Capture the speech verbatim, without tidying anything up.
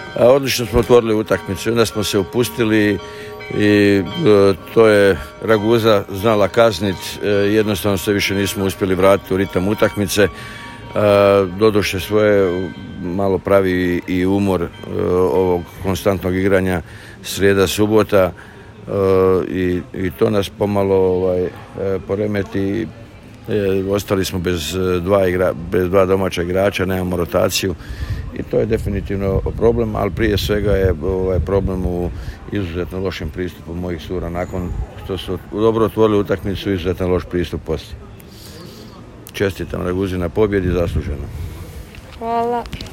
Odlično smo otvorili utakmicu, onda smo se upustili i to je Raguza znala kazniti, jednostavno se više nismo uspjeli vratiti u ritam utakmice. Doduše svoje malo pravi i umor ovog konstantnog igranja srijeda, subota i, i to nas pomalo ovaj, poremeti. Ostali smo bez dva, igra, bez dva domaća igrača, nemamo rotaciju i to je definitivno problem, ali prije svega je ovaj problem u izuzetno lošem pristupu mojih sura. Nakon što su dobro otvorili utakmicu, izuzetno loš pristup poslije. Čestitam Raguzi na pobjedi, zasluženo. Hvala.